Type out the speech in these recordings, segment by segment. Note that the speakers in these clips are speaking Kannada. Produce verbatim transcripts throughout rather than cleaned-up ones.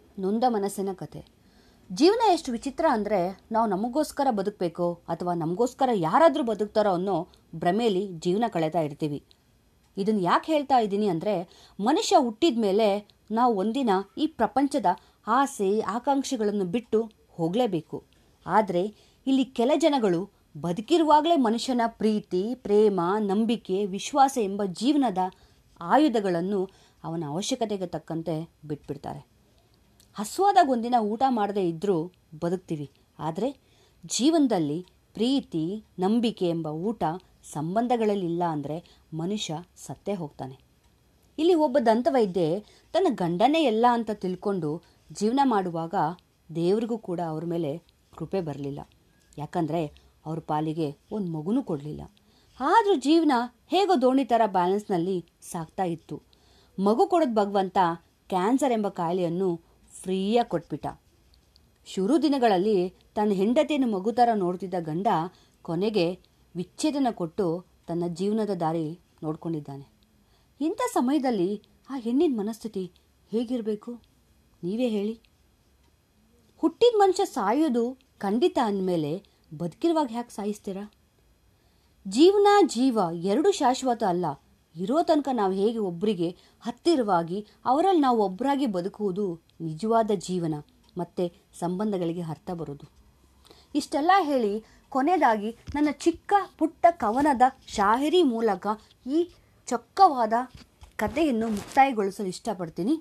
ನೊಂದ ಮನಸ್ಸಿನ ಕತೆ. ಜೀವನ ಎಷ್ಟು ವಿಚಿತ್ರ ಅಂದರೆ, ನಾವು ನಮಗೋಸ್ಕರ ಬದುಕಬೇಕೋ ಅಥವಾ ನಮಗೋಸ್ಕರ ಯಾರಾದರೂ ಬದುಕ್ತಾರೋ ಅನ್ನೋ ಭ್ರಮೆಯಲ್ಲಿ ಜೀವನ ಕಳೀತಾ ಇರ್ತೀವಿ. ಇದನ್ನು ಯಾಕೆ ಹೇಳ್ತಾ ಇದ್ದೀನಿ ಅಂದರೆ, ಮನುಷ್ಯ ಹುಟ್ಟಿದ ಮೇಲೆ ನಾವು ಒಂದಿನ ಈ ಪ್ರಪಂಚದ ಆಸೆ ಆಕಾಂಕ್ಷೆಗಳನ್ನು ಬಿಟ್ಟು ಹೋಗಲೇಬೇಕು. ಆದರೆ ಇಲ್ಲಿ ಕೆಲ ಜನಗಳು ಬದುಕಿರುವಾಗಲೇ ಮನುಷ್ಯನ ಪ್ರೀತಿ, ಪ್ರೇಮ, ನಂಬಿಕೆ, ವಿಶ್ವಾಸ ಎಂಬ ಜೀವನದ ಆಯುಧಗಳನ್ನು ಅವನ ಅವಶ್ಯಕತೆಗೆ ತಕ್ಕಂತೆ ಬಿಟ್ಬಿಡ್ತಾರೆ. ಹಸುವಾದಾಗ ಒಂದಿನ ಊಟ ಮಾಡದೇ ಇದ್ದರೂ ಬದುಕ್ತೀವಿ. ಆದರೆ ಜೀವನದಲ್ಲಿ ಪ್ರೀತಿ, ನಂಬಿಕೆ ಎಂಬ ಊಟ ಸಂಬಂಧಗಳಲ್ಲಿಲ್ಲ ಅಂದರೆ ಮನುಷ್ಯ ಸತ್ತೇ ಹೋಗ್ತಾನೆ. ಇಲ್ಲಿ ಒಬ್ಬ ದಂತವೈದ್ಯೆ ತನ್ನ ಗಂಡನೇ ಎಲ್ಲ ಅಂತ ತಿಳ್ಕೊಂಡು ಜೀವನ ಮಾಡುವಾಗ ದೇವರಿಗೂ ಕೂಡ ಅವ್ರ ಮೇಲೆ ಕೃಪೆ ಬರಲಿಲ್ಲ. ಯಾಕಂದರೆ ಅವ್ರ ಪಾಲಿಗೆ ಒಂದು ಮಗುನೂ ಕೊಡಲಿಲ್ಲ. ಆದರೂ ಜೀವನ ಹೇಗೋ ದೋಣಿ ಥರ ಬ್ಯಾಲೆನ್ಸ್ನಲ್ಲಿ ಸಾಗ್ತಾ ಇತ್ತು. ಮಗು ಕೊಡೋದು ಭಗವಂತ ಕ್ಯಾನ್ಸರ್ ಎಂಬ ಕಾಯಿಲೆಯನ್ನು ಫ್ರೀಯಾಗಿ ಕೊಟ್ಬಿಟ್ಟ. ಶುರು ದಿನಗಳಲ್ಲಿ ತನ್ನ ಹೆಂಡತಿಯನ್ನು ಮಗು ಥರ ನೋಡ್ತಿದ್ದ ಗಂಡ ಕೊನೆಗೆ ವಿಚ್ಛೇದನ ಕೊಟ್ಟು ತನ್ನ ಜೀವನದ ದಾರಿ ನೋಡ್ಕೊಂಡಿದ್ದಾನೆ. ಇಂಥ ಸಮಯದಲ್ಲಿ ಆ ಹೆಣ್ಣಿನ ಮನಸ್ಥಿತಿ ಹೇಗಿರಬೇಕು ನೀವೇ ಹೇಳಿ. ಹುಟ್ಟಿದ ಮನುಷ್ಯ ಸಾಯೋದು ಖಂಡಿತ ಅಂದಮೇಲೆ ಬದುಕಿರುವಾಗ ಯಾಕೆ ಸಾಯಿಸ್ತೀರಾ? ಜೀವನ ಜೀವ ಎರಡೂ ಶಾಶ್ವತ ಅಲ್ಲ. ಇರೋ ತನಕ ನಾವು ಹೇಗೆ ಒಬ್ಬರಿಗೆ ಹತ್ತಿರವಾಗಿ ಅವರಲ್ಲಿ ನಾವು ಒಬ್ಬರಾಗಿ ಬದುಕುವುದು ನಿಜವಾದ ಜೀವನ ಮತ್ತು ಸಂಬಂಧಗಳಿಗೆ ಅರ್ಥ ಬರೋದು. ಇಷ್ಟೆಲ್ಲ ಹೇಳಿ ಕೊನೆಯದಾಗಿ ನನ್ನ ಚಿಕ್ಕ ಪುಟ್ಟ ಕವನದ ಶಾಯರಿ ಮೂಲಕ ಈ ಚೊಕ್ಕವಾದ ಕಥೆಯನ್ನು ಮುಕ್ತಾಯಗೊಳಿಸಲು ಇಷ್ಟಪಡ್ತೀನಿ.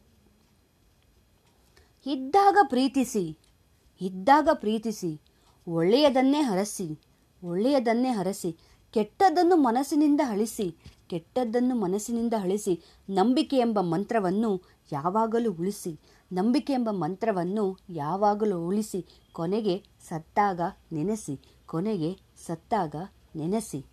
ಇದ್ದಾಗ ಪ್ರೀತಿಸಿ, ಇದ್ದಾಗ ಪ್ರೀತಿಸಿ, ಒಳ್ಳೆಯದನ್ನೇ ಹರಸಿ, ಒಳ್ಳೆಯದನ್ನೇ ಹರಸಿ, ಕೆಟ್ಟದ್ದನ್ನು ಮನಸ್ಸಿನಿಂದ ಅಳಿಸಿ, ಕೆಟ್ಟದ್ದನ್ನು ಮನಸ್ಸಿನಿಂದ ಅಳಿಸಿ, ನಂಬಿಕೆ ಎಂಬ ಮಂತ್ರವನ್ನು ಯಾವಾಗಲೂ ಉಳಿಸಿ, ನಂಬಿಕೆ ಎಂಬ ಮಂತ್ರವನ್ನು ಯಾವಾಗಲೂ ಉಳಿಸಿ, ಕೊನೆಗೆ ಸತ್ತಾಗ ನೆನೆಸಿ, ಕೊನೆಗೆ ಸತ್ತಾಗ ನೆನೆಸಿ.